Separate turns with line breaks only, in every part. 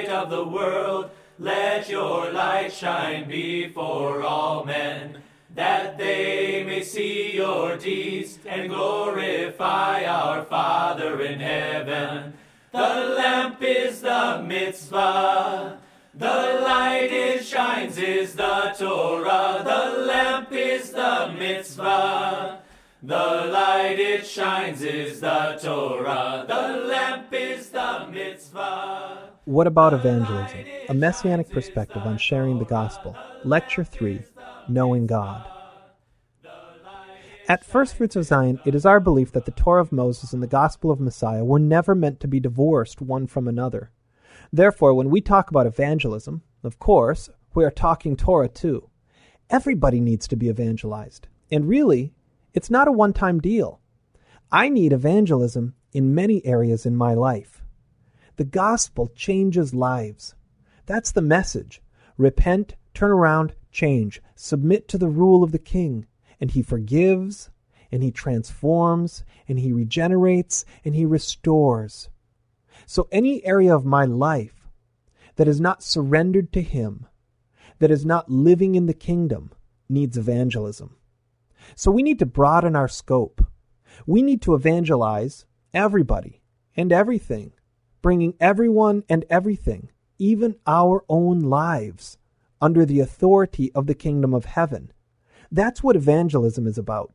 light of the world. Let your light shine before all men, that they may see your deeds and glorify our Father in heaven. The lamp is the mitzvah, the light it shines is the Torah. The lamp is the mitzvah, the light it shines is the Torah. The lamp is the mitzvah.
What about evangelism? A messianic perspective on sharing the gospel. Lecture 3, Knowing God. At First Fruits of Zion, it is our belief that the Torah of Moses and the gospel of Messiah were never meant to be divorced one from another. Therefore, when we talk about evangelism, of course, we are talking Torah too. Everybody needs to be evangelized. And really, it's not a one-time deal. I need evangelism in many areas in my life. The gospel changes lives. That's the message. Repent, turn around, change. Submit to the rule of the King. And he forgives, and he transforms, and he regenerates, and he restores. So any area of my life that is not surrendered to him, that is not living in the kingdom, needs evangelism. So we need to broaden our scope. We need to evangelize everybody and everything, bringing everyone and everything, even our own lives, under the authority of the kingdom of heaven. That's what evangelism is about.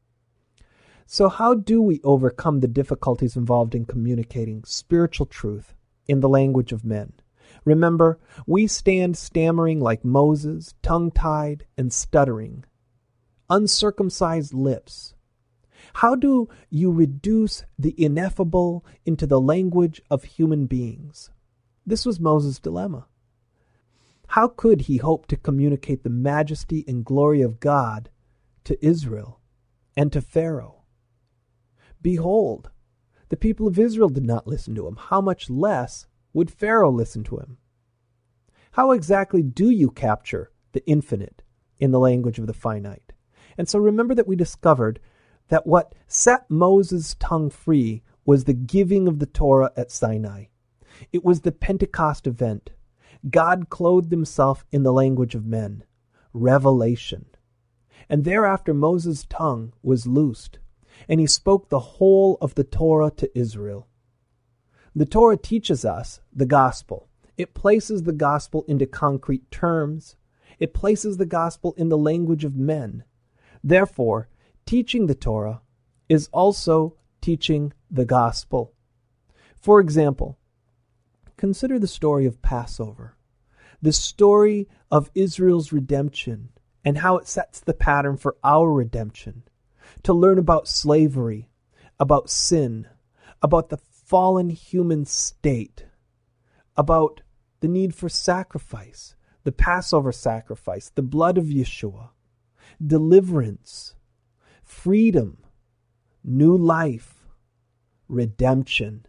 So how do we overcome the difficulties involved in communicating spiritual truth in the language of men? Remember, we stand stammering like Moses, tongue-tied and stuttering, uncircumcised lips. How do you reduce the ineffable into the language of human beings? This was Moses' dilemma. How could he hope to communicate the majesty and glory of God to Israel and to Pharaoh? Behold, the people of Israel did not listen to him. How much less would Pharaoh listen to him? How exactly do you capture the infinite in the language of the finite? And so remember that we discovered that what set Moses' tongue free was the giving of the Torah at Sinai. It was the Pentecost event. God clothed himself in the language of men, revelation. And thereafter Moses' tongue was loosed, and he spoke the whole of the Torah to Israel. The Torah teaches us the gospel. It places the gospel into concrete terms. It places the gospel in the language of men. Therefore, teaching the Torah is also teaching the gospel. For example, consider the story of Passover, the story of Israel's redemption and how it sets the pattern for our redemption. To learn about slavery, about sin, about the fallen human state, about the need for sacrifice, the Passover sacrifice, the blood of Yeshua, deliverance, freedom, new life, redemption.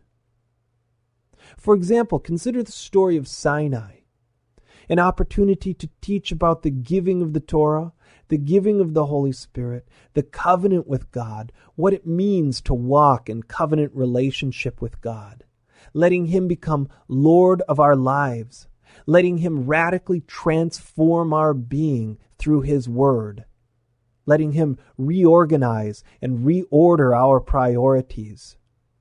For example, consider the story of Sinai, an opportunity to teach about the giving of the Torah, the giving of the Holy Spirit, the covenant with God, what it means to walk in covenant relationship with God, letting him become Lord of our lives, letting him radically transform our being through his word, letting him reorganize and reorder our priorities.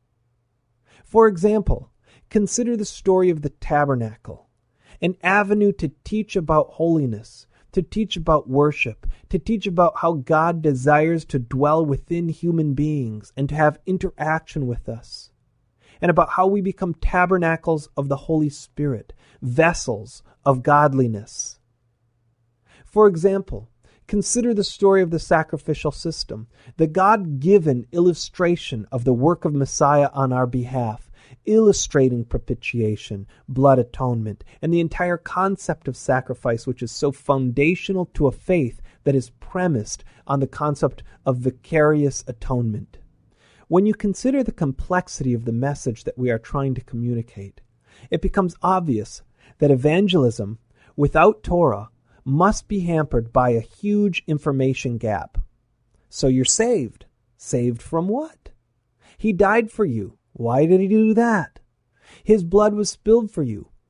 For example, consider the story of the tabernacle, an avenue to teach about holiness, to teach about worship, to teach about how God desires to dwell within human beings and to have interaction with us, and about how we become tabernacles of the Holy Spirit, vessels of godliness. For example, consider the story of the sacrificial system, the God-given illustration of the work of Messiah on our behalf, illustrating propitiation, blood atonement, and the entire concept of sacrifice, which is so foundational to a faith that is premised on the concept of vicarious atonement. When you consider the complexity of the message that we are trying to communicate, it becomes obvious that evangelism without Torah must be hampered by a huge information gap. So you're saved. Saved from what? He died for you. Why did he do that? His blood was spilled for you.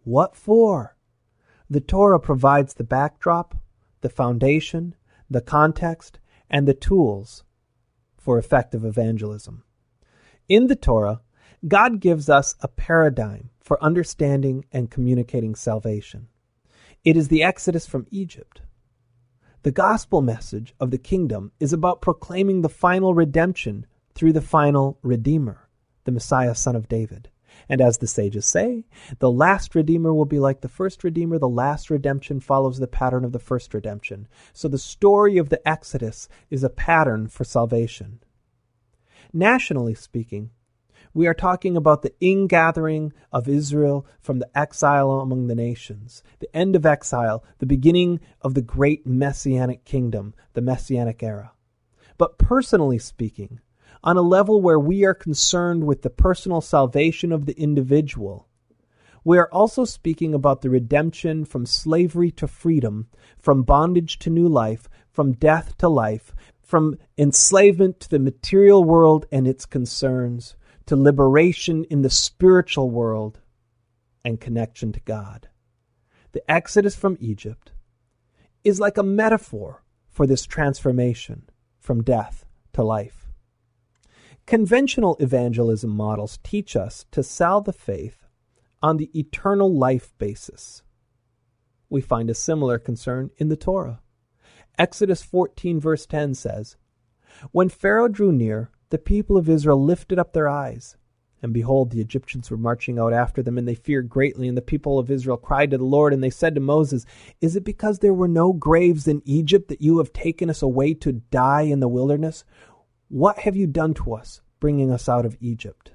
What for? The Torah provides the backdrop, the foundation, the context, and the tools for effective evangelism. In the Torah, God gives us a paradigm for understanding and communicating salvation. It is the Exodus from Egypt. The gospel message of the kingdom is about proclaiming the final redemption through the final Redeemer, the Messiah, son of David. And as the sages say, the last Redeemer will be like the first Redeemer. The last redemption follows the pattern of the first redemption. So the story of the Exodus is a pattern for salvation. Nationally speaking, we are talking about the ingathering of Israel from the exile among the nations, the end of exile, the beginning of the great Messianic kingdom, the Messianic era. But personally speaking, on a level where we are concerned with the personal salvation of the individual, we are also speaking about the redemption from slavery to freedom, from bondage to new life, from death to life, from enslavement to the material world and its concerns, to liberation in the spiritual world and connection to God. The Exodus from Egypt is like a metaphor for this transformation from death to life. Conventional evangelism models teach us to sell the faith on the eternal life basis. We find a similar concern in the Torah. Exodus 14 verse 10 says, "When Pharaoh drew near, the people of Israel lifted up their eyes, and behold, the Egyptians were marching out after them, and they feared greatly. And the people of Israel cried to the Lord, and they said to Moses, 'Is it because there were no graves in Egypt that you have taken us away to die in the wilderness? What have you done to us, bringing us out of Egypt?'"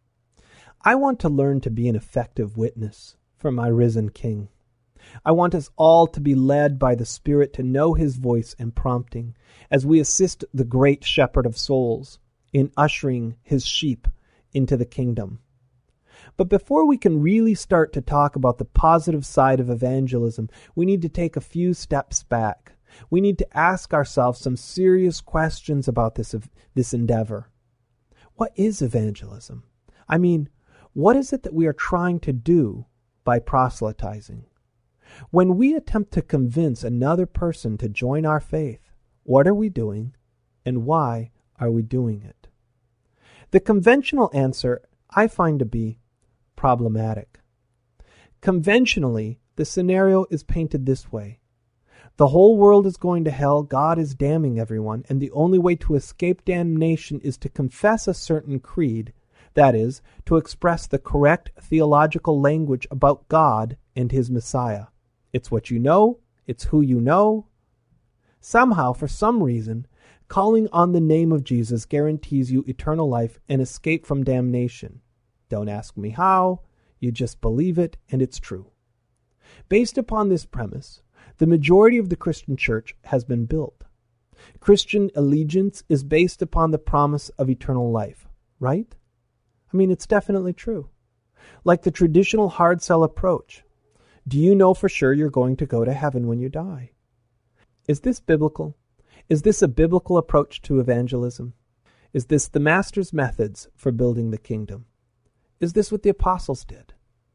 I want to learn to be an effective witness for my risen King. I want us all to be led by the Spirit to know His voice and prompting as we assist the great Shepherd of souls in ushering His sheep into the kingdom. But before we can really start to talk about the positive side of evangelism, we need to take a few steps back. We need to ask ourselves some serious questions about this endeavor. What is evangelism? I mean, what is it that we are trying to do by proselytizing? When we attempt to convince another person to join our faith, what are we doing, and why are we doing it? The conventional answer I find to be problematic. Conventionally, the scenario is painted this way. The whole world is going to hell, God is damning everyone, and the only way to escape damnation is to confess a certain creed, that is, to express the correct theological language about God and His Messiah. It's what you know, it's who you know. Somehow, for some reason, calling on the name of Jesus guarantees you eternal life and escape from damnation. Don't ask me how, you just believe it, and it's true. Based upon this premise, the majority of the Christian church has been built. Christian allegiance is based upon the promise of eternal life, right? I mean, it's definitely true. Like the traditional hard sell approach. Do you know for sure you're going to go to heaven when you die? Is this biblical? Is this a biblical approach to evangelism? Is this the Master's methods for building the kingdom? Is this what the apostles did?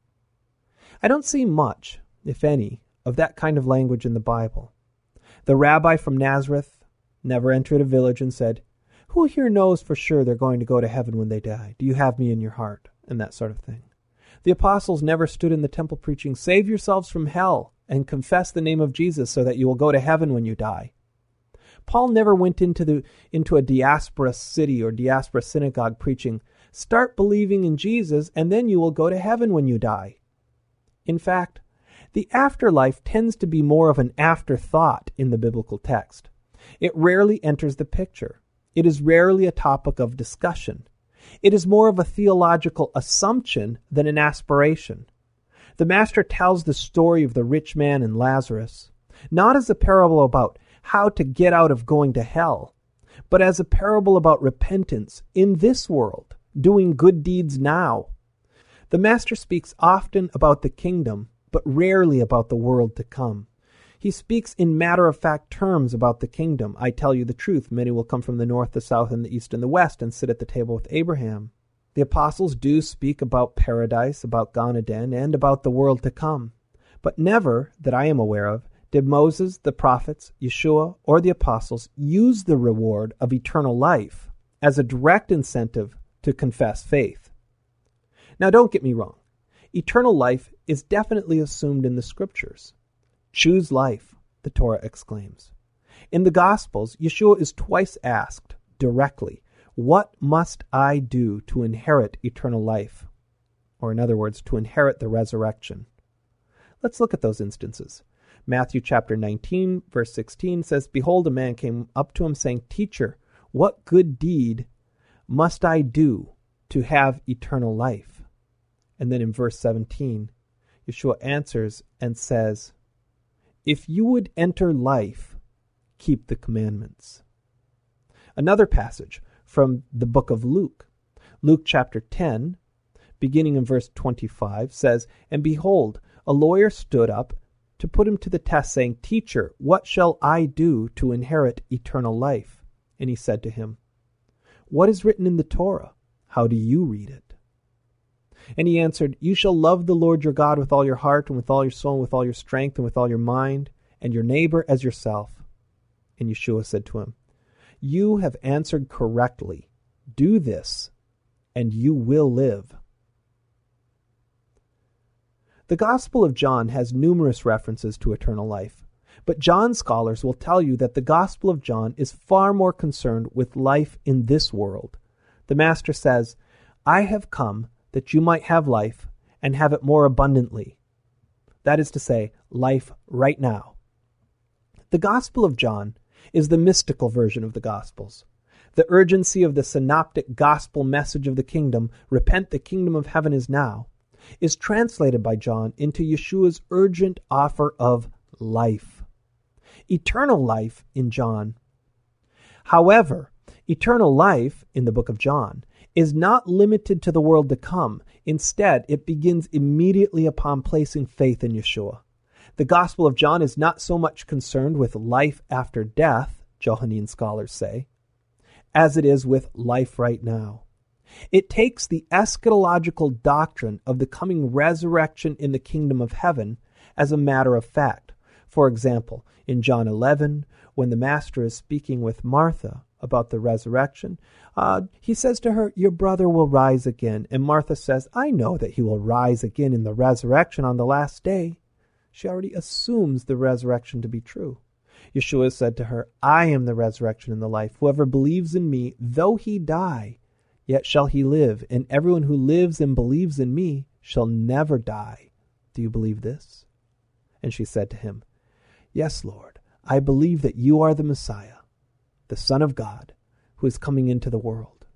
I don't see much, if any, of that kind of language in the Bible. The rabbi from Nazareth never entered a village and said, "Who here knows for sure they're going to go to heaven when they die? Do you have me in your heart?" And that sort of thing. The apostles never stood in the temple preaching, "Save yourselves from hell and confess the name of Jesus so that you will go to heaven when you die." Paul never went into a diaspora city or diaspora synagogue preaching, "Start believing in Jesus and then you will go to heaven when you die." In fact, the afterlife tends to be more of an afterthought in the biblical text. It rarely enters the picture. It is rarely a topic of discussion. It is more of a theological assumption than an aspiration. The Master tells the story of the rich man and Lazarus, not as a parable about how to get out of going to hell, but as a parable about repentance in this world, doing good deeds now. The Master speaks often about the kingdom, but rarely about the world to come. He speaks in matter-of-fact terms about the kingdom. "I tell you the truth, many will come from the north, the south, and the east, and the west, and sit at the table with Abraham." The apostles do speak about paradise, about Gan Eden, and about the world to come. But never, that I am aware of, did Moses, the prophets, Yeshua, or the apostles use the reward of eternal life as a direct incentive to confess faith. Now don't get me wrong. Eternal life is definitely assumed in the Scriptures. Choose life, the Torah exclaims. In the Gospels, Yeshua is twice asked, directly, what must I do to inherit eternal life? Or in other words, to inherit the resurrection. Let's look at those instances. Matthew chapter 19, verse 16 says, Behold, a man came up to him saying, Teacher, what good deed must I do to have eternal life? And then in verse 17, Yeshua answers and says, If you would enter life, keep the commandments. Another passage from the book of Luke. Luke chapter 10, beginning in verse 25, says, And behold, a lawyer stood up to put him to the test, saying, Teacher, what shall I do to inherit eternal life? And he said to him, What is written in the Torah? How do you read it? And he answered, You shall love the Lord your God with all your heart, and with all your soul, and with all your strength, and with all your mind, and your neighbor as yourself. And Yeshua said to him, You have answered correctly. Do this, and you will live. The Gospel of John has numerous references to eternal life, but John scholars will tell you that the Gospel of John is far more concerned with life in this world. The Master says, I have come that you might have life and have it more abundantly. That is to say, life right now. The Gospel of John is the mystical version of the Gospels. The urgency of the synoptic gospel message of the kingdom, repent, the kingdom of heaven is now, is translated by John into Yeshua's urgent offer of life. Eternal life in John. However, eternal life in the book of John is not limited to the world to come. Instead, it begins immediately upon placing faith in Yeshua. The Gospel of John is not so much concerned with life after death, Johannine scholars say, as it is with life right now. It takes the eschatological doctrine of the coming resurrection in the kingdom of heaven as a matter of fact. For example, in John 11, when the Master is speaking with Martha about the resurrection, he says to her, Your brother will rise again. And Martha says, I know that he will rise again in the resurrection on the last day. She already assumes the resurrection to be true. Yeshua said to her, I am the resurrection and the life. Whoever believes in me, though he die, yet shall he live. And everyone who lives and believes in me shall never die. Do you believe this? And she said to him, Yes, Lord, I believe that you are the Messiah, the Son of God, who is coming into the world.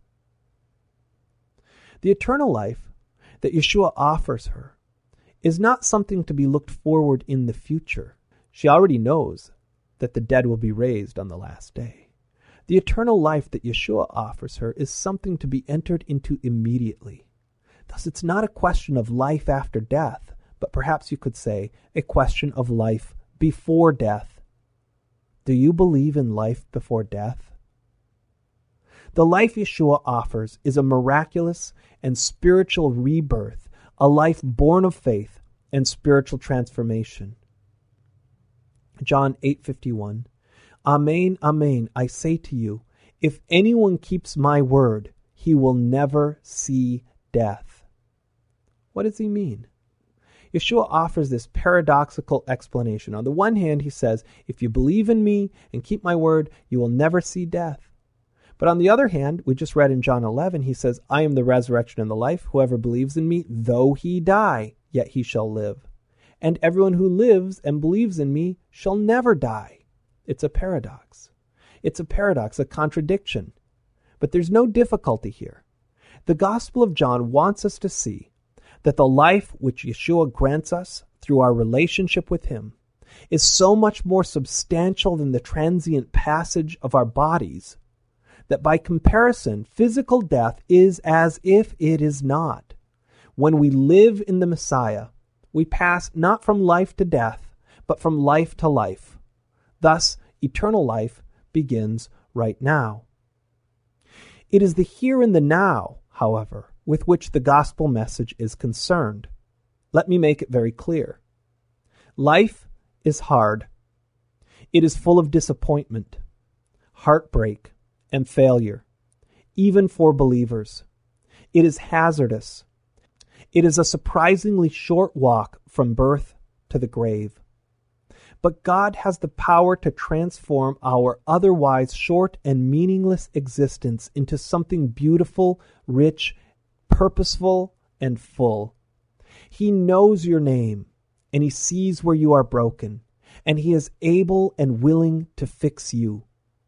The eternal life that Yeshua offers her is not something to be looked forward in the future. She already knows that the dead will be raised on the last day. The eternal life that Yeshua offers her is something to be entered into immediately. Thus, it's not a question of life after death, but perhaps you could say a question of life before death. Do you believe in life before death? The life Yeshua offers is a miraculous and spiritual rebirth, a life born of faith and spiritual transformation. John 8:51, Amen, amen, I say to you, if anyone keeps my word, he will never see death. What does he mean? Yeshua offers this paradoxical explanation. On the one hand, he says, if you believe in me and keep my word, you will never see death. But on the other hand, we just read in John 11, he says, I am the resurrection and the life. Whoever believes in me, though he die, yet he shall live. And everyone who lives and believes in me shall never die. It's a paradox. It's a paradox, a contradiction. But there's no difficulty here. The Gospel of John wants us to see that the life which Yeshua grants us through our relationship with him is so much more substantial than the transient passage of our bodies that by comparison, physical death is as if it is not. When we live in the Messiah, we pass not from life to death, but from life to life. Thus, eternal life begins right now. It is the here and the now, however, with which the gospel message is concerned. Let me make it very clear. Life is hard. It is full of disappointment, heartbreak, and failure, even for believers. It is hazardous. It is a surprisingly short walk from birth to the grave. But God has the power to transform our otherwise short and meaningless existence into something beautiful, rich, purposeful, and full. He knows your name, and He sees where you are broken, and He is able and willing to fix you.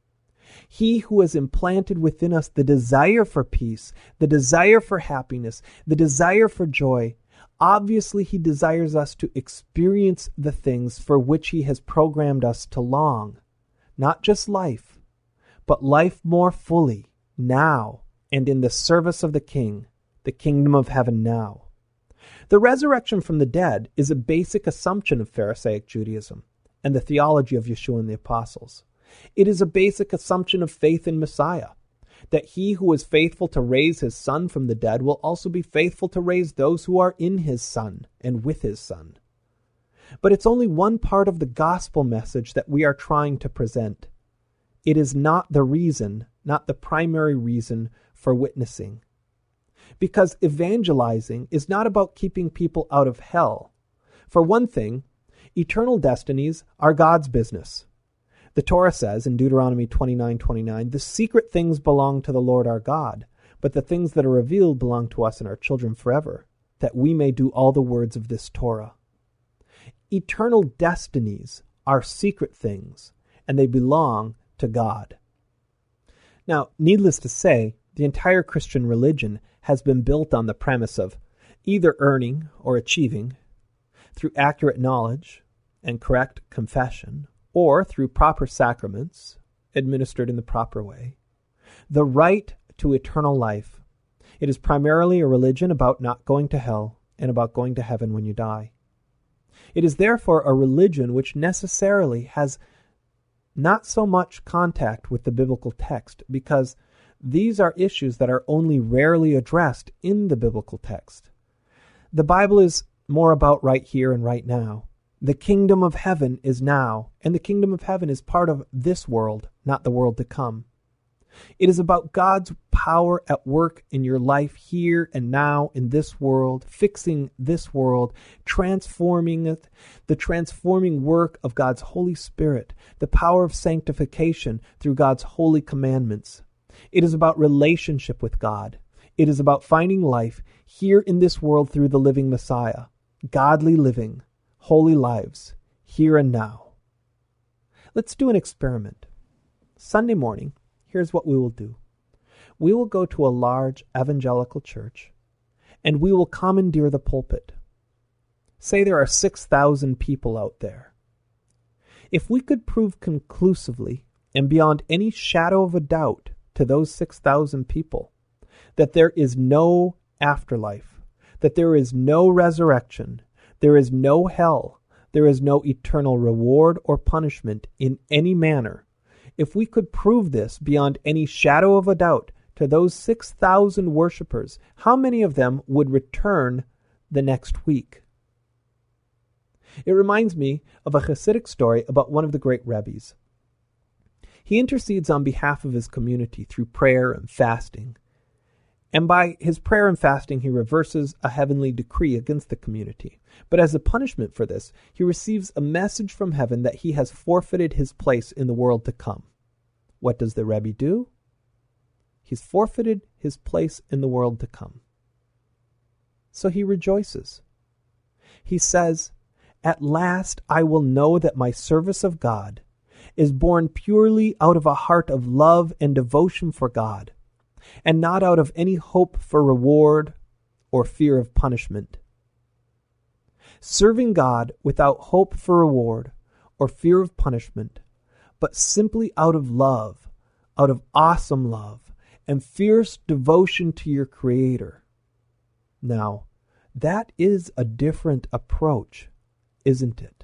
He who has implanted within us the desire for peace, the desire for happiness, the desire for joy, obviously He desires us to experience the things for which He has programmed us to long. Not just life, but life more fully, now, and in the service of the King, the kingdom of heaven now. The resurrection from the dead is a basic assumption of Pharisaic Judaism and the theology of Yeshua and the apostles. It is a basic assumption of faith in Messiah, that He who is faithful to raise His Son from the dead will also be faithful to raise those who are in His Son and with His Son. But it's only one part of the gospel message that we are trying to present. It is not the reason, not the primary reason for witnessing. Because evangelizing is not about keeping people out of hell. For one thing, eternal destinies are God's business. The Torah says in Deuteronomy 29:29, the secret things belong to the Lord our God, but the things that are revealed belong to us and our children forever, that we may do all the words of this Torah. Eternal destinies are secret things, and they belong to God. Now, needless to say, the entire Christian religion has been built on the premise of either earning or achieving, through accurate knowledge and correct confession, or through proper sacraments administered in the proper way, the right to eternal life. It is primarily a religion about not going to hell and about going to heaven when you die. It is therefore a religion which necessarily has not so much contact with the biblical text, because these are issues that are only rarely addressed in the biblical text. The Bible is more about right here and right now. The kingdom of heaven is now, and the kingdom of heaven is part of this world, not the world to come. It is about God's power at work in your life here and now in this world, fixing this world, transforming it, the transforming work of God's Holy Spirit, the power of sanctification through God's holy commandments. It is about relationship with God. It is about finding life here in this world through the living Messiah, godly living, holy lives, here and now. Let's do an experiment. Sunday morning, here's what we will do. We will go to a large evangelical church, and we will commandeer the pulpit. Say there are 6,000 people out there. If we could prove conclusively and beyond any shadow of a doubt to those 6,000 people that there is no afterlife, that there is no resurrection, there is no hell, there is no eternal reward or punishment in any manner, if we could prove this beyond any shadow of a doubt to those 6,000 worshipers, how many of them would return the next week? It reminds me of a Hasidic story about one of the great Rebbes. He intercedes on behalf of his community through prayer and fasting. And by his prayer and fasting, he reverses a heavenly decree against the community. But as a punishment for this, he receives a message from heaven that he has forfeited his place in the world to come. What does the Rebbe do? He's forfeited his place in the world to come. So he rejoices. He says, "At last I will know that my service of God is born purely out of a heart of love and devotion for God, and not out of any hope for reward or fear of punishment. Serving God without hope for reward or fear of punishment, but simply out of love, out of awesome love, and fierce devotion to your Creator. Now, that is a different approach, isn't it?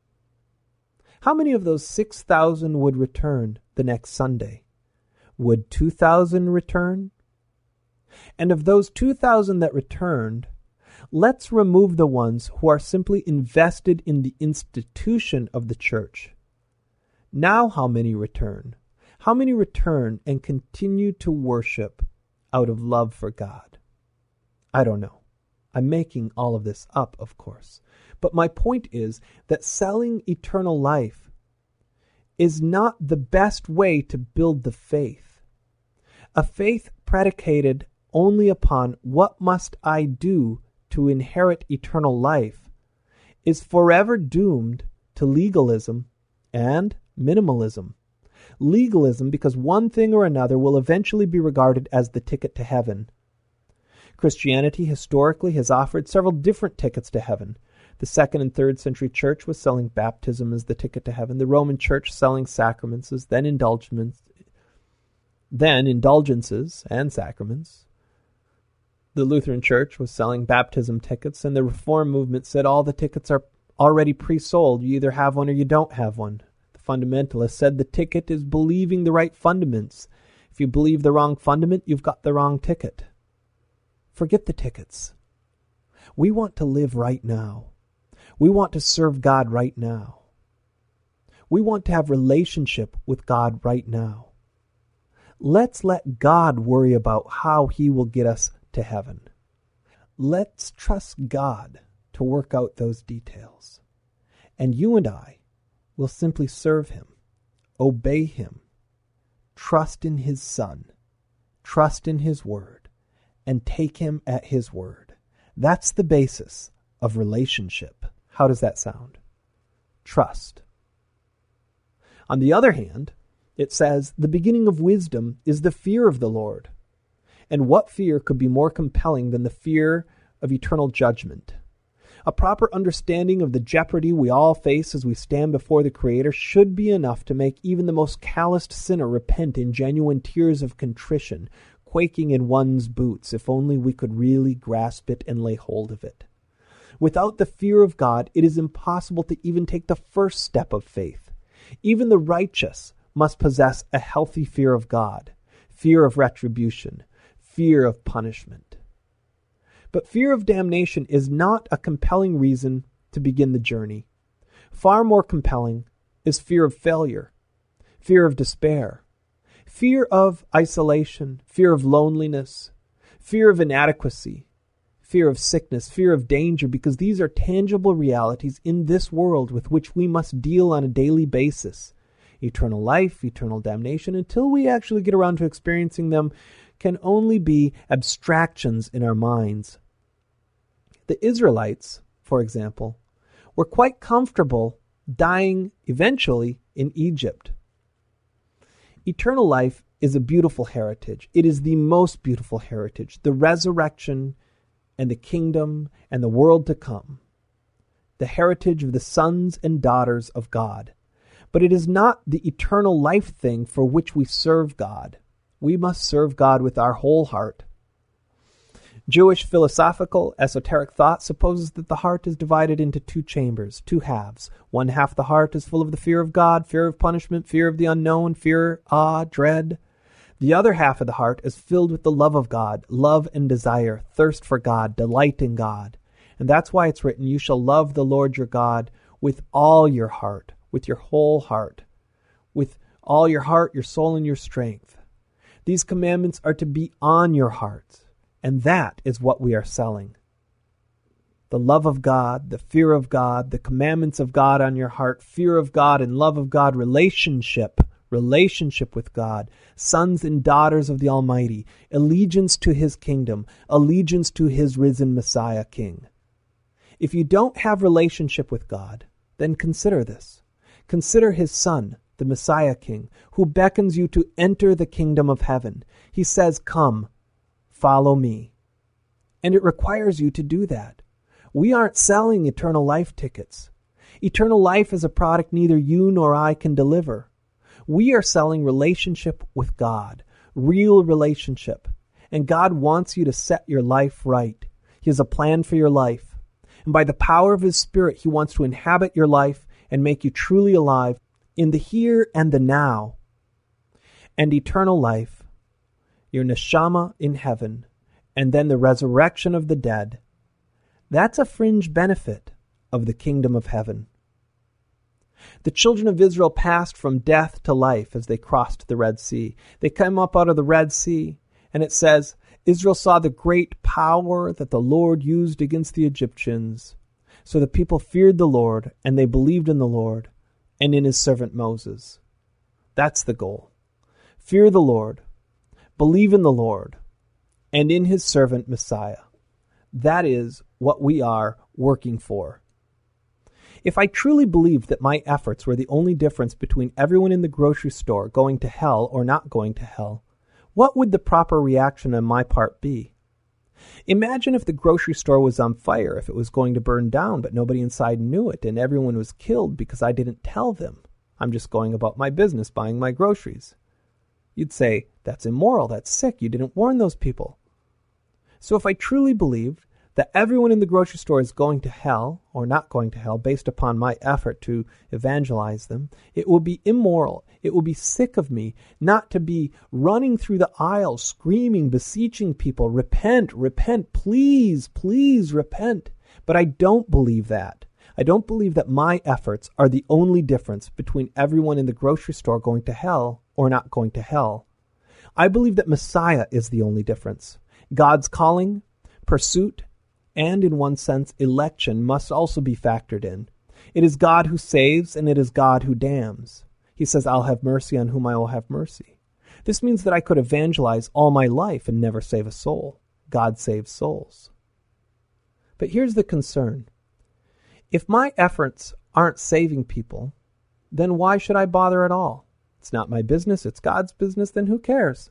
How many of those 6,000 would return the next Sunday? Would 2,000 return? And of those 2,000 that returned, let's remove the ones who are simply invested in the institution of the church. Now how many return? How many return and continue to worship out of love for God? I don't know. I'm making all of this up, of course. But my point is that selling eternal life is not the best way to build the faith. A faith predicated only upon what must I do to inherit eternal life is forever doomed to legalism and minimalism. Legalism because one thing or another will eventually be regarded as the ticket to heaven. Christianity historically has offered several different tickets to heaven. The 2nd and 3rd century church was selling baptism as the ticket to heaven. The Roman church selling sacraments, then indulgences and sacraments. The Lutheran church was selling baptism tickets, and the Reform movement said all the tickets are already pre-sold. You either have one or you don't have one. The fundamentalists said the ticket is believing the right fundaments. If you believe the wrong fundament, you've got the wrong ticket. Forget the tickets. We want to live right now. We want to serve God right now. We want to have relationship with God right now. Let's let God worry about how He will get us to heaven. Let's trust God to work out those details. And you and I will simply serve Him, obey Him, trust in His Son, trust in His Word, and take Him at His word. That's the basis of relationship. How does that sound? Trust. On the other hand, it says the beginning of wisdom is the fear of the Lord. And what fear could be more compelling than the fear of eternal judgment? A proper understanding of the jeopardy we all face as we stand before the Creator should be enough to make even the most calloused sinner repent in genuine tears of contrition, quaking in one's boots, if only we could really grasp it and lay hold of it. Without the fear of God, it is impossible to even take the first step of faith. Even the righteous must possess a healthy fear of God, fear of retribution, fear of punishment. But fear of damnation is not a compelling reason to begin the journey. Far more compelling is fear of failure, fear of despair, fear of isolation, fear of loneliness, fear of inadequacy, fear of sickness, fear of danger, because these are tangible realities in this world with which we must deal on a daily basis. Eternal life, eternal damnation, until we actually get around to experiencing them, can only be abstractions in our minds. The Israelites, for example, were quite comfortable dying eventually in Egypt. Eternal life is a beautiful heritage. It is the most beautiful heritage, the resurrection and the kingdom and the world to come, the heritage of the sons and daughters of God. But it is not the eternal life thing for which we serve God. We must serve God with our whole heart. Jewish philosophical, esoteric thought supposes that the heart is divided into two chambers, two halves. One half of the heart is full of the fear of God, fear of punishment, fear of the unknown, fear, awe, dread. The other half of the heart is filled with the love of God, love and desire, thirst for God, delight in God. And that's why it's written, you shall love the Lord your God with all your heart, with your whole heart, with all your heart, your soul, and your strength. These commandments are to be on your hearts. And that is what we are selling. The love of God, the fear of God, the commandments of God on your heart, fear of God and love of God, relationship with God, sons and daughters of the Almighty, allegiance to His kingdom, allegiance to His risen Messiah King. If you don't have relationship with God, then consider this. Consider His Son, the Messiah King, who beckons you to enter the kingdom of heaven. He says, come, follow me. And it requires you to do that. We aren't selling eternal life tickets. Eternal life is a product neither you nor I can deliver. We are selling relationship with God, real relationship. And God wants you to set your life right. He has a plan for your life. And by the power of His Spirit, He wants to inhabit your life and make you truly alive in the here and the now. And eternal life, your neshama in heaven, and then the resurrection of the dead. That's a fringe benefit of the kingdom of heaven. The children of Israel passed from death to life as they crossed the Red Sea. They came up out of the Red Sea, and it says, Israel saw the great power that the Lord used against the Egyptians. So the people feared the Lord, and they believed in the Lord and in his servant Moses. That's the goal. Fear the Lord, believe in the Lord, and in his servant Messiah. That is what we are working for. If I truly believed that my efforts were the only difference between everyone in the grocery store going to hell or not going to hell, what would the proper reaction on my part be? Imagine if the grocery store was on fire, if it was going to burn down, but nobody inside knew it, and everyone was killed because I didn't tell them. I'm just going about my business, buying my groceries. You'd say, that's immoral, that's sick, you didn't warn those people. So if I truly believed that everyone in the grocery store is going to hell or not going to hell based upon my effort to evangelize them, it would be immoral. It would be sick of me not to be running through the aisles, screaming, beseeching people, repent, repent, please, please repent. But I don't believe that. I don't believe that my efforts are the only difference between everyone in the grocery store going to hell or not going to hell. I believe that Messiah is the only difference. God's calling, pursuit, and in one sense, election must also be factored in. It is God who saves, and it is God who damns. He says, I'll have mercy on whom I will have mercy. This means that I could evangelize all my life and never save a soul. God saves souls. But here's the concern. If my efforts aren't saving people, then why should I bother at all? It's not my business, it's God's business, then who cares?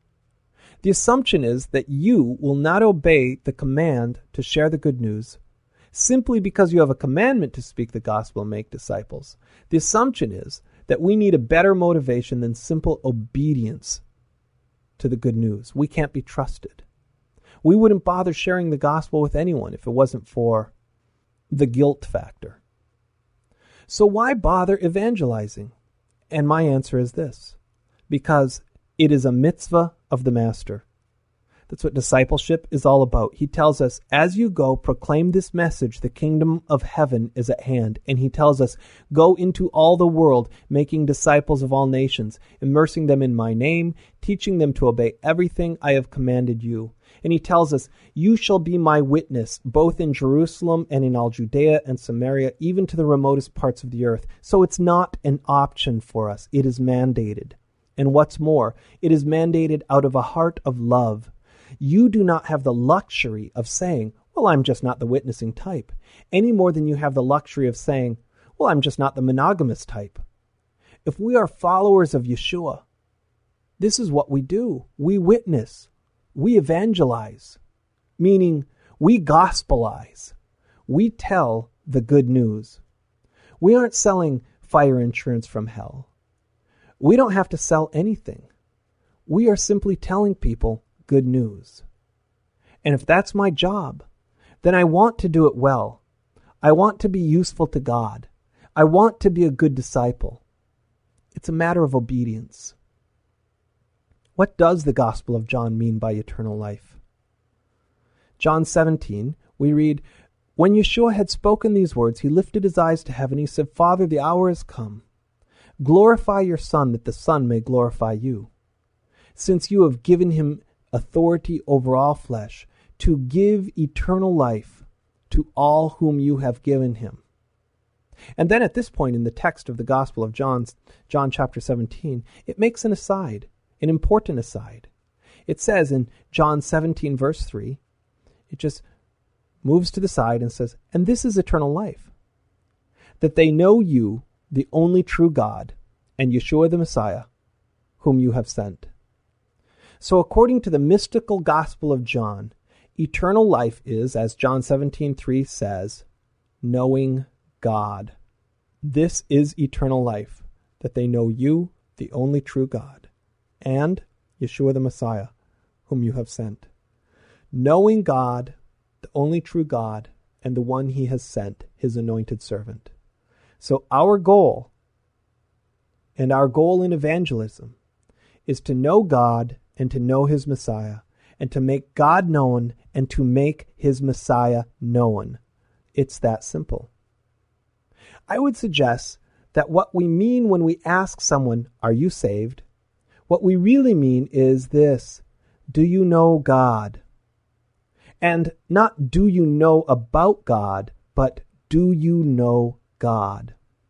The assumption is that you will not obey the command to share the good news simply because you have a commandment to speak the gospel and make disciples. The assumption is that we need a better motivation than simple obedience to the good news. We can't be trusted. We wouldn't bother sharing the gospel with anyone if it wasn't for the guilt factor. So why bother evangelizing? And my answer is this: because it is a mitzvah of the Master. That's what discipleship is all about. He tells us, as you go, proclaim this message, the kingdom of heaven is at hand. And he tells us, go into all the world, making disciples of all nations, immersing them in my name, teaching them to obey everything I have commanded you. And he tells us, you shall be my witness, both in Jerusalem and in all Judea and Samaria, even to the remotest parts of the earth. So it's not an option for us. It is mandated. And what's more, it is mandated out of a heart of love. You do not have the luxury of saying, well, I'm just not the witnessing type, any more than you have the luxury of saying, well, I'm just not the monogamous type. If we are followers of Yeshua, this is what we do. We witness. We evangelize, meaning we gospelize. We tell the good news. We aren't selling fire insurance from hell. We don't have to sell anything. We are simply telling people good news. And if that's my job, then I want to do it well. I want to be useful to God. I want to be a good disciple. It's a matter of obedience. What does the Gospel of John mean by eternal life? John 17, we read, when Yeshua had spoken these words, he lifted his eyes to heaven. He said, Father, the hour has come. Glorify your Son, that the Son may glorify you. Since you have given him authority over all flesh, to give eternal life to all whom you have given him. And then at this point in the text of the Gospel of John chapter 17, it makes an aside, an important aside. It says in John 17 verse 3, it just moves to the side and says, and this is eternal life, that they know you, the only true God, and Yeshua the Messiah, whom you have sent. So according to the mystical Gospel of John, eternal life is, as John 17:3 says, knowing God. This is eternal life, that they know you, the only true God, and Yeshua the Messiah, whom you have sent. Knowing God, the only true God, and the one he has sent, his anointed servant. So our goal, and our goal in evangelism, is to know God and to know his Messiah, and to make God known and to make his Messiah known. It's that simple. I would suggest that what we mean when we ask someone, "Are you saved?" what we really mean is this: do you know God? And not do you know about God, but do you know God?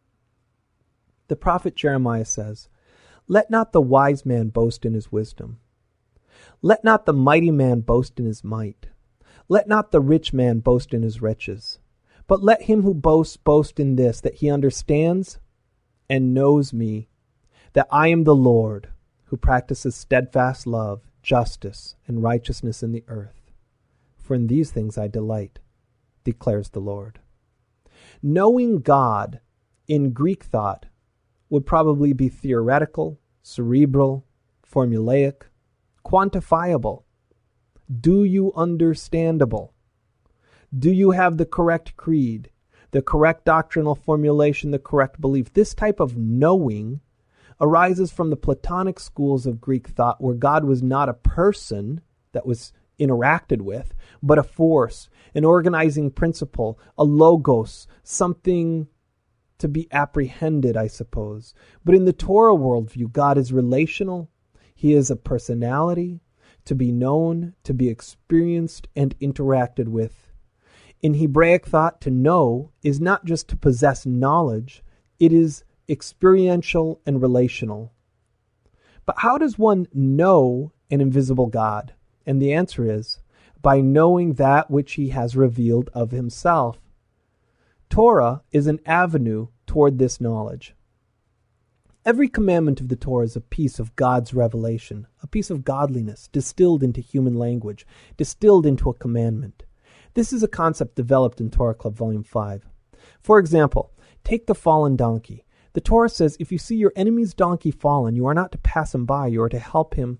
The prophet Jeremiah says, "Let not the wise man boast in his wisdom. Let not the mighty man boast in his might. Let not the rich man boast in his riches. But let him who boasts boast in this, that he understands and knows me, that I am the Lord, who practices steadfast love, justice, and righteousness in the earth. For in these things I delight, declares the Lord." Knowing God in Greek thought would probably be theoretical, cerebral, formulaic, quantifiable. Do you understandable? Do you have the correct creed, the correct doctrinal formulation, the correct belief? This type of knowing arises from the Platonic schools of Greek thought, where God was not a person that was interacted with, but a force, an organizing principle, a logos, something to be apprehended, I suppose. But in the Torah worldview, God is relational. He is a personality to be known, to be experienced, and interacted with. In Hebraic thought, to know is not just to possess knowledge, it is experiential and relational. But how does one know an invisible God? And the answer is, by knowing that which he has revealed of himself. Torah is an avenue toward this knowledge. Every commandment of the Torah is a piece of God's revelation, a piece of godliness, distilled into human language, distilled into a commandment. This is a concept developed in Torah Club Volume 5. For example, take the fallen donkey. The Torah says, if you see your enemy's donkey fallen, you are not to pass him by, you are to help him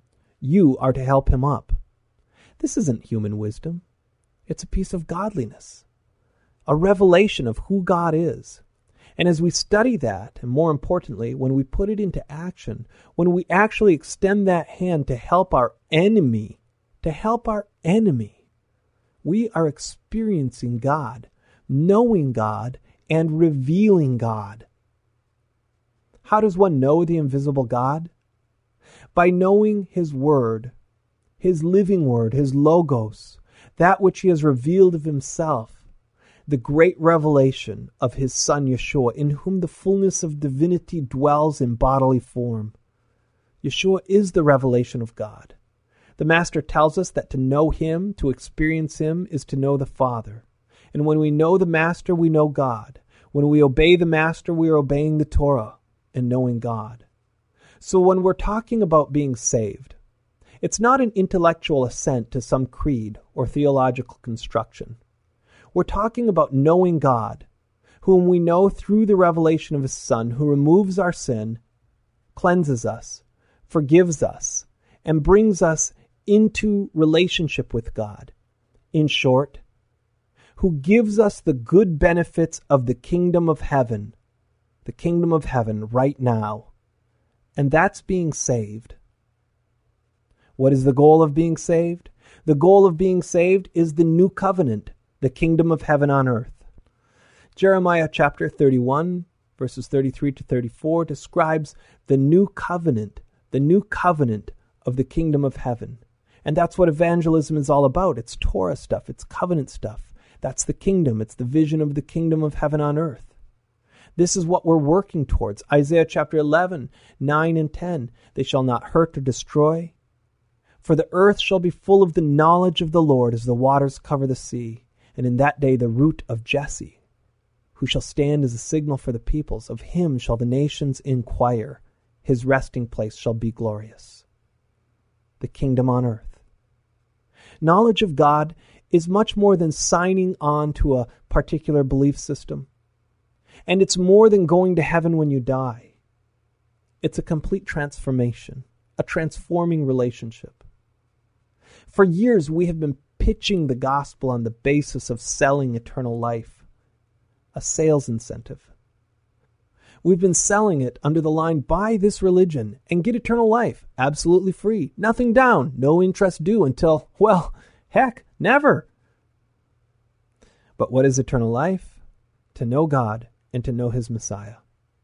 up. This isn't human wisdom. It's a piece of godliness, a revelation of who God is. And as we study that, and more importantly, when we put it into action, when we actually extend that hand to help our enemy, we are experiencing God, knowing God, and revealing God. How does one know the invisible God? By knowing his word, his living word, his logos, that which he has revealed of himself, the great revelation of his Son Yeshua, in whom the fullness of divinity dwells in bodily form. Yeshua is the revelation of God. The Master tells us that to know him, to experience him, is to know the Father. And when we know the Master, we know God. When we obey the Master, we are obeying the Torah and knowing God. So when we're talking about being saved, it's not an intellectual assent to some creed or theological construction. We're talking about knowing God, whom we know through the revelation of his Son, who removes our sin, cleanses us, forgives us, and brings us into relationship with God. In short, who gives us the good benefits of the kingdom of heaven right now. And that's being saved. What is the goal of being saved? The goal of being saved is the new covenant, the kingdom of heaven on earth. Jeremiah chapter 31, verses 33 to 34 describes the new covenant of the kingdom of heaven. And that's what evangelism is all about. It's Torah stuff. It's covenant stuff. That's the kingdom. It's the vision of the kingdom of heaven on earth. This is what we're working towards. Isaiah chapter 11, 9 and 10. They shall not hurt or destroy. For the earth shall be full of the knowledge of the Lord as the waters cover the sea. And in that day the root of Jesse, who shall stand as a signal for the peoples, of him shall the nations inquire. His resting place shall be glorious. The kingdom on earth. Knowledge of God is much more than signing on to a particular belief system. And it's more than going to heaven when you die. It's a complete transformation, a transforming relationship. For years, we have been pitching the gospel on the basis of selling eternal life, a sales incentive. We've been selling it under the line, buy this religion and get eternal life, absolutely free, nothing down, no interest due until, well, heck, never. But what is eternal life? To know God and to know his Messiah.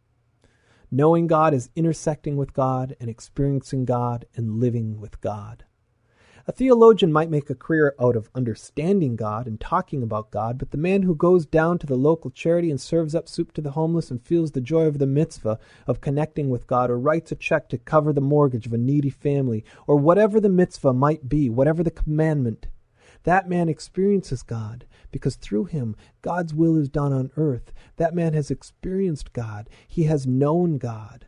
Knowing God is intersecting with God and experiencing God and living with God. A theologian might make a career out of understanding God and talking about God, but the man who goes down to the local charity and serves up soup to the homeless and feels the joy of the mitzvah of connecting with God, or writes a check to cover the mortgage of a needy family, or whatever the mitzvah might be, whatever the commandment, that man experiences God, because through him, God's will is done on earth. That man has experienced God. He has known God.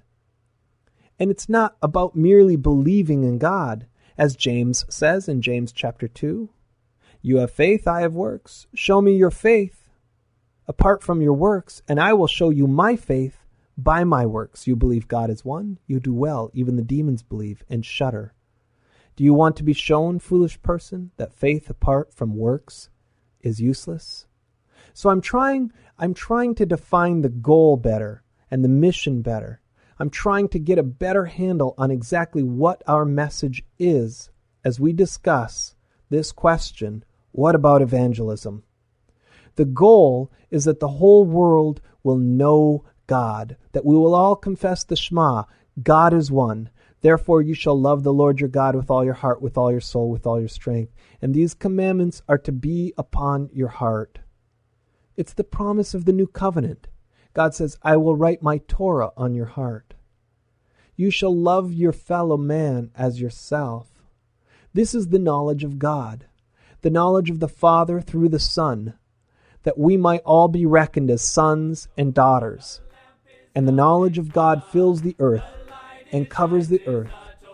And it's not about merely believing in God. As James says in James chapter 2, you have faith, I have works. Show me your faith apart from your works, and I will show you my faith by my works. You believe God is one, you do well. Even the demons believe and shudder. Do you want to be shown, foolish person, that faith apart from works is useless? So I'm trying to define the goal better and the mission better. I'm trying to get a better handle on exactly what our message is as we discuss this question, what about evangelism? The goal is that the whole world will know God, that we will all confess the Shema, God is one. Therefore you shall love the Lord your God with all your heart, with all your soul, with all your strength. And these commandments are to be upon your heart. It's the promise of the new covenant. God says, I will write my Torah on your heart. You shall love your fellow man as yourself. This is the knowledge of God, the knowledge of the Father through the Son, that we might all be reckoned as sons and daughters. And the knowledge of God fills the earth and covers the earth.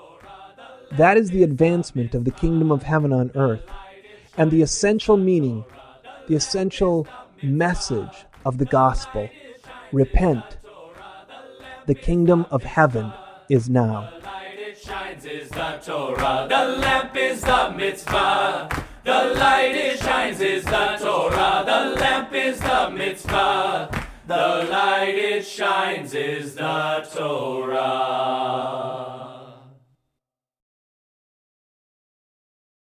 That is the advancement of the kingdom of heaven on earth, and the essential meaning, the essential message of the gospel. Repent. The kingdom of heaven is now.
The light it shines is the Torah. The lamp is the mitzvah. The light it shines is the Torah. The lamp is the mitzvah. The light it shines is the Torah.